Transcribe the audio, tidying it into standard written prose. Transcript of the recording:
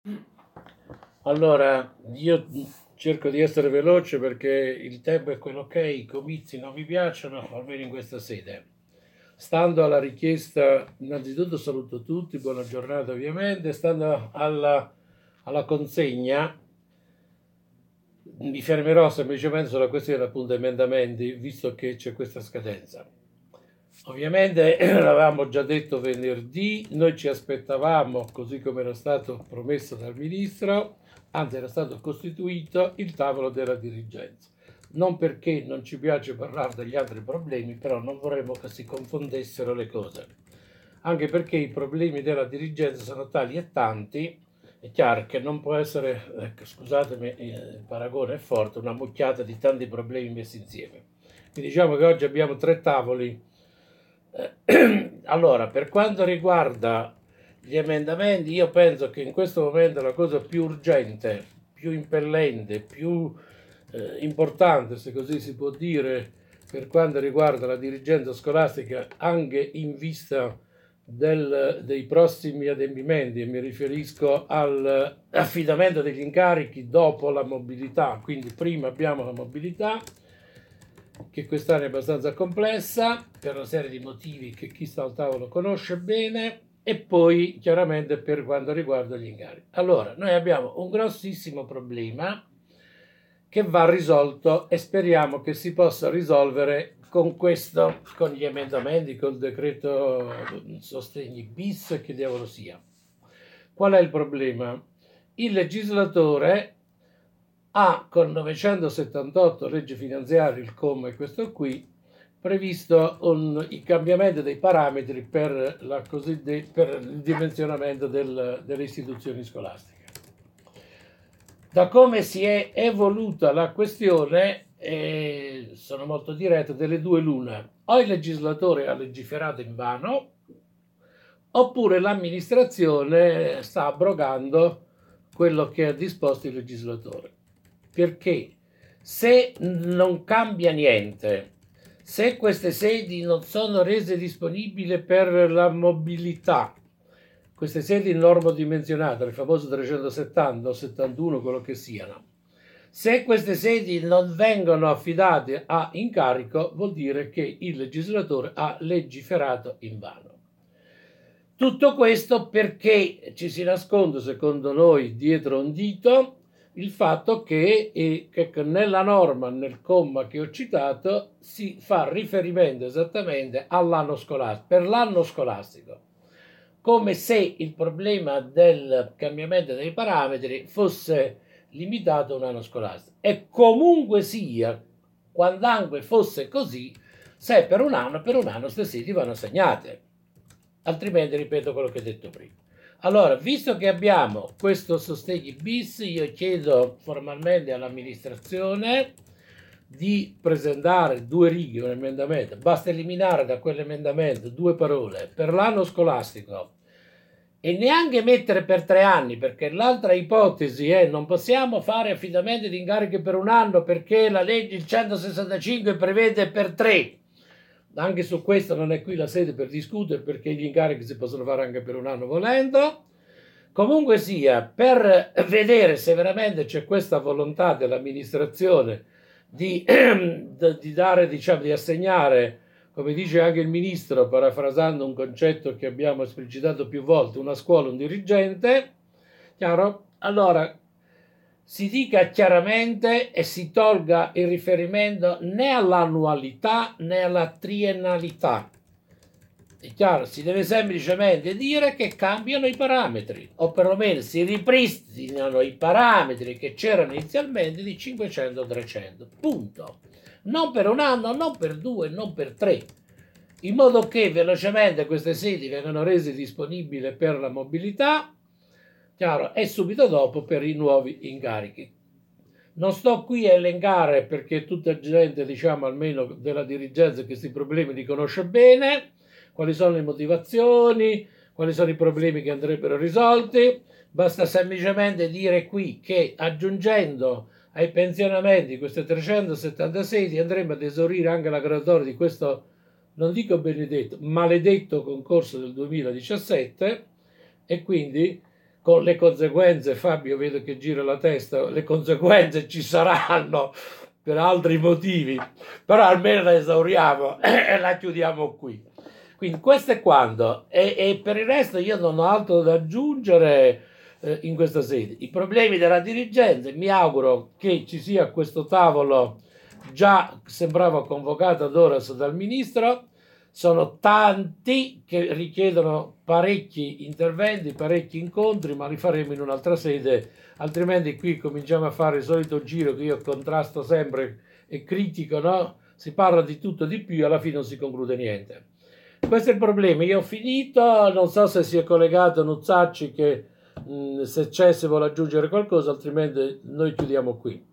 Allora, io cerco di essere veloce perché il tempo è quello che è, i comizi non mi piacciono, almeno in questa sede. Stando alla richiesta, innanzitutto saluto tutti, buona giornata ovviamente, stando alla consegna, mi fermerò semplicemente sulla questione appunto emendamenti, visto che c'è questa scadenza. Ovviamente l'avevamo già detto venerdì, noi ci aspettavamo, così come era stato promesso dal ministro, anzi era stato costituito il tavolo della dirigenza. Non perché non ci piace parlare degli altri problemi, però non vorremmo che si confondessero le cose. Anche perché i problemi della dirigenza sono tali e tanti, è chiaro che non può essere, ecco, scusatemi, il paragone è forte, una mucchiata di tanti problemi messi insieme. Quindi diciamo che oggi abbiamo tre tavoli. Allora, per quanto riguarda gli emendamenti, io penso che in questo momento la cosa più urgente, più impellente, più importante, se così si può dire, per quanto riguarda la dirigenza scolastica, anche in vista dei prossimi adempimenti, e mi riferisco all'affidamento degli incarichi dopo la mobilità, quindi prima abbiamo la mobilità, che quest'anno è abbastanza complessa per una serie di motivi che chi sta al tavolo conosce bene, e poi chiaramente per quanto riguarda gli incarichi. Allora, noi abbiamo un grossissimo problema che va risolto e speriamo che si possa risolvere con questo, con gli emendamenti, col decreto sostegni bis, che diavolo sia. Qual è il problema? Il legislatore ha con 978 legge finanziaria, il comma è questo qui, previsto il cambiamento dei parametri per il dimensionamento delle istituzioni scolastiche. Da come si è evoluta la questione, sono molto diretto, delle due l'una: o il legislatore ha legiferato invano, oppure l'amministrazione sta abrogando quello che ha disposto il legislatore. Perché se non cambia niente, se queste sedi non sono rese disponibili per la mobilità, queste sedi normodimensionate, le famose 370 o 71, quello che siano, se queste sedi non vengono affidate a incarico, vuol dire che il legislatore ha legiferato invano. Tutto questo perché ci si nasconde, secondo noi, dietro un dito il fatto che nella norma, nel comma che ho citato, si fa riferimento esattamente all'anno scolastico, per l'anno scolastico, come se il problema del cambiamento dei parametri fosse limitato a un anno scolastico. E comunque sia, quando anche fosse così, se per un anno queste sedi vanno assegnate. Altrimenti ripeto quello che ho detto prima. Allora, visto che abbiamo questo sostegni bis, io chiedo formalmente all'amministrazione di presentare due righe, un emendamento. Basta eliminare da quell'emendamento due parole: per l'anno scolastico, e neanche mettere per 3 anni, perché l'altra ipotesi è: non possiamo fare affidamenti di incarichi per un anno perché la legge, il 165, prevede per 3. Anche su questo non è qui la sede per discutere, perché gli incarichi si possono fare anche per un anno volendo. Comunque sia, per vedere se veramente c'è questa volontà dell'amministrazione di, di dare, diciamo, di assegnare, come dice anche il ministro, parafrasando un concetto che abbiamo esplicitato più volte, una scuola, un dirigente, chiaro? Allora si dica chiaramente e si tolga il riferimento né all'annualità né alla triennalità. È chiaro, si deve semplicemente dire che cambiano i parametri, o perlomeno si ripristinano i parametri che c'erano inizialmente di 500-300. Punto. Non per un anno, non per 2, non per 3, in modo che velocemente queste sedi vengano rese disponibili per la mobilità, chiaro, e subito dopo per i nuovi incarichi. Non sto qui a elencare, perché tutta gente, diciamo, almeno della dirigenza, questi problemi li conosce bene, quali sono le motivazioni, quali sono i problemi che andrebbero risolti. Basta semplicemente dire qui che aggiungendo ai pensionamenti queste 376 andremo ad esaurire anche la graduatoria di questo, non dico benedetto, maledetto concorso del 2017, e quindi con le conseguenze. Fabio, vedo che gira la testa, le conseguenze ci saranno per altri motivi, però almeno la esauriamo e la chiudiamo qui. Quindi questo è quanto, e per il resto io non ho altro da aggiungere in questa sede. I problemi della dirigenza, mi auguro che ci sia questo tavolo già sembrava convocato ad horas dal ministro. Sono tanti che richiedono parecchi interventi, parecchi incontri, ma li faremo in un'altra sede, altrimenti qui cominciamo a fare il solito giro che io contrasto sempre e critico, no? Si parla di tutto di più e alla fine non si conclude niente. Questo è il problema. Io ho finito, non so se si è collegato Nuzzacci, che se c'è, se vuole aggiungere qualcosa, altrimenti noi chiudiamo qui.